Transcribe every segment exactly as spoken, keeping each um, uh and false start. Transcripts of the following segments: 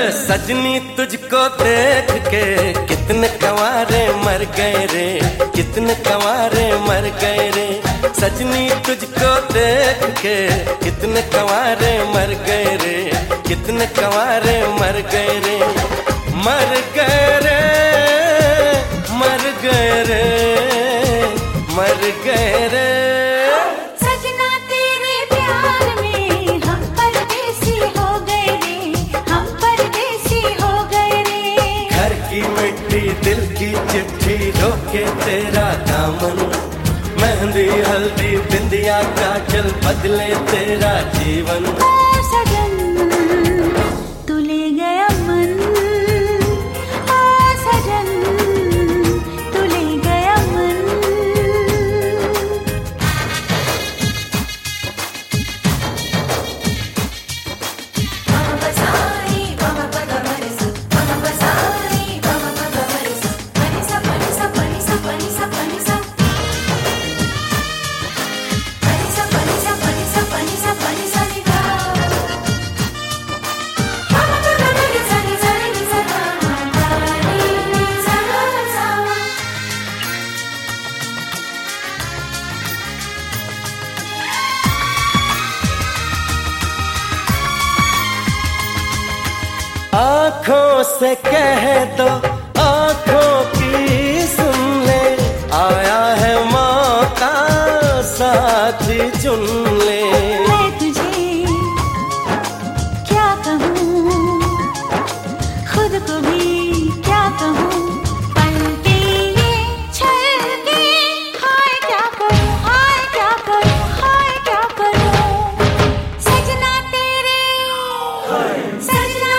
सजनी तुझको देख के कितने कंवारे मर गए रे, कितने कंवारे मर गए रे। सजनी तुझको देख के कितने कंवारे मर गए रे, कितने कंवारे मर गए रे, मर गए रे, मर गए रे, मर गए रे। दिल की चिट्ठी रोके तेरा दामन, मेहंदी हल्दी बिंदिया काजल बदले तेरा जीवन। ओ सजन तू ले गया मन, ओ सजन तू ले गया मन। आँखों से कह दो, आँखों की सुन ले, आया है मौका साथी चुन ले। मैं तुझे क्या कहूँ, खुद को भी क्या कहूँ, पलके ये छलके, हाय क्या करूँ, हाय क्या करूँ, हाय क्या करूँ। सजना तेरे, सजना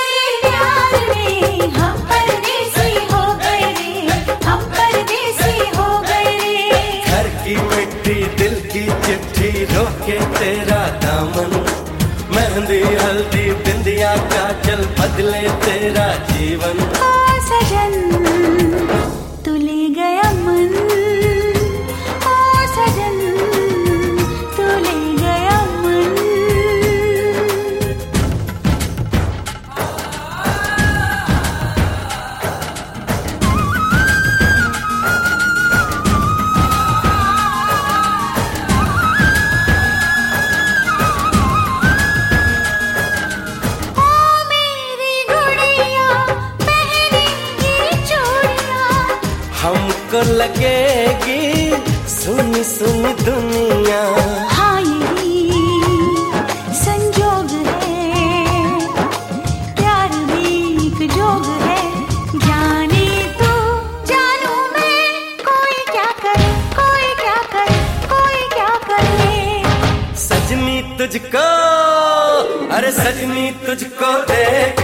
हम परदेसी हो गए रे, हम परदेसी हो गए रे। घर की मिट्टी दिल की चिट्ठी रोके तेरा दामन, मेहंदी हल्दी बिंदिया काजल बदले तेरा जीवन। ओ सजन तू ले गया मन, ओ सजन तू ले गया मन। हमको लगेगी सुनी सुनी दुनिया, हाँ यही संजोग है, प्यार भी एक जोग है। जाने तो जानू मैं, कोई क्या करे, कोई क्या करे, कोई क्या करे। सजनी तुझको, अरे सजनी तुझको देख